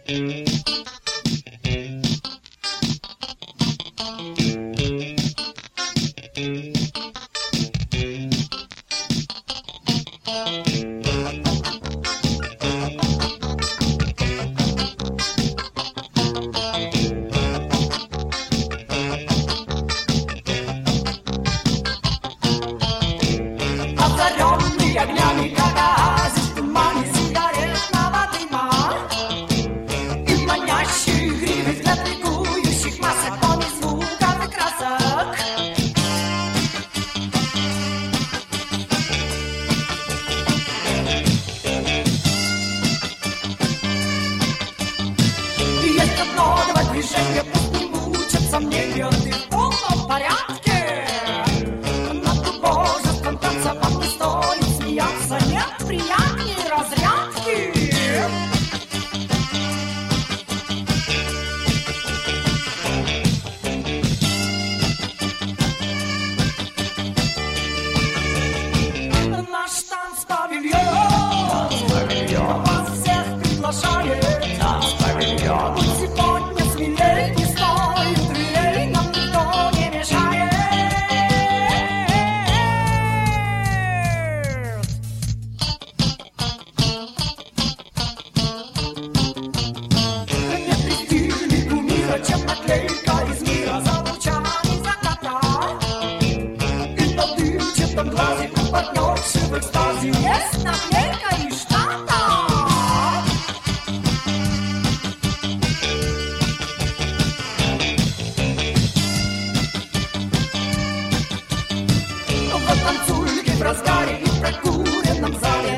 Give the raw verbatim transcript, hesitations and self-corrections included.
Огнями, как оазис в тумане сигаретного дыма, и манящие гривы взгляд ликующих масок, полный звуков и красок. И есть одно, два движения, пусть не мучат сомнения, ты в полном порядке. Над убожеством танцевать не стоит. Смеяться нет приятней разрядки. Наш танц-павильон, танц-павильон вас всех приглашает. Танц-павильон. Пусть сегодня смелей, не стоит дверей, нам никто не мешает. Чем наклейка из мира за лучами заката. И на дымчатом глазе у партнерши в экстазе есть наклейка из штата. В танцульке в разгаре и в прокуренном зале